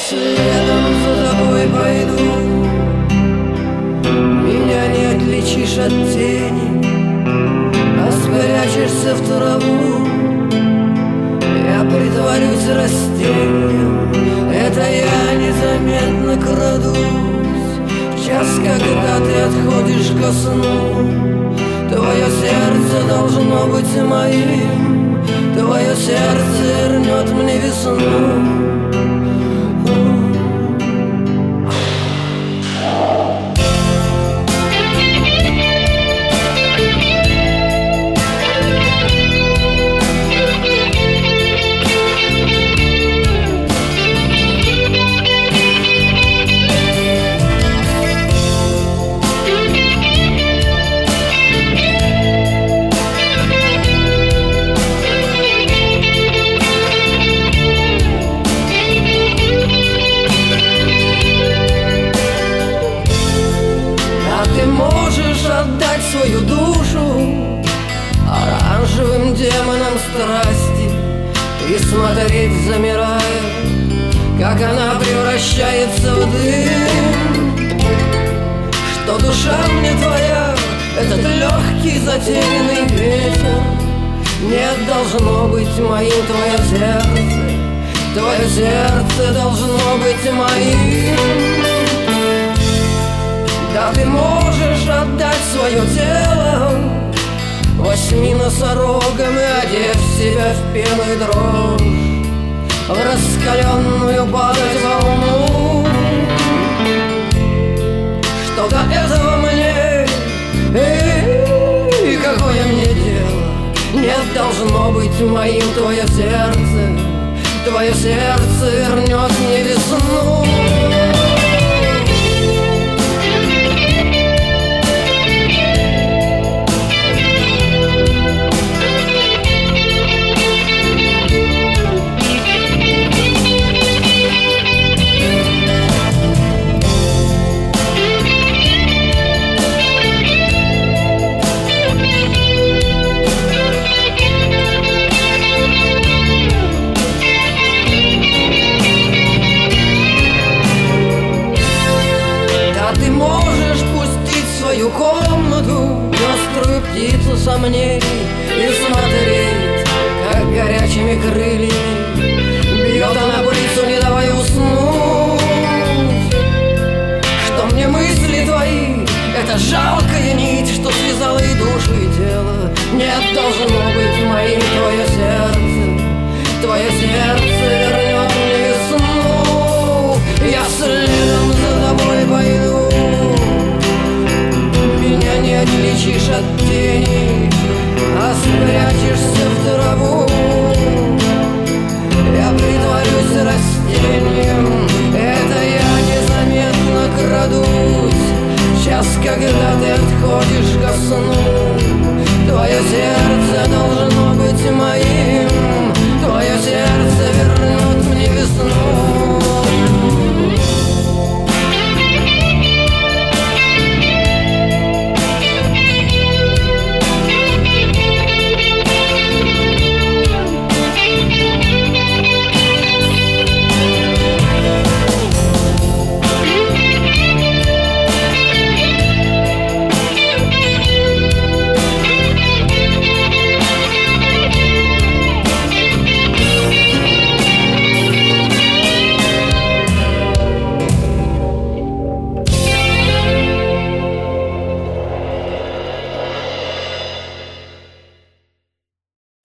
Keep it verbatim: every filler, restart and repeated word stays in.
следом за тобой пойду. Меня не отличишь от тени, а спрячешься в траву. Я притворюсь растением, это я незаметно крадусь. В час, когда ты отходишь ко сну, твое сердце должно быть моим, твое сердце вернет мне весну. Отдать свою душу оранжевым демонам страсти и смотреть, замирая, как она превращается в дым. Что душа мне твоя, этот легкий затеянный ветер, нет, должно быть моим твое сердце, твое сердце должно быть моим. Да ты можешь отдать свое тело восьми носорогам и одев себя в пену и дрожь, в раскаленную падать волну. Что до этого мне, и какое мне дело? Нет, должно быть моим твое сердце, твое сердце вернет мне весну. Комнату, пеструю птицу сомнений, и смотреть, как горячими крыльями бьет она по лицу, не давая уснуть. Что мне мысли твои, это жалкая нить, что связала и душу, и тело. Нет, должно быть моим твое сердце, твое сердце вернет мне весну. Я следом за тобой пойду, меня не отличишь от тени, а спрячешься в траву. Я притворюсь растением, это я незаметно крадусь. В час, когда ты отходишь ко сну, твое сердце должно быть моим.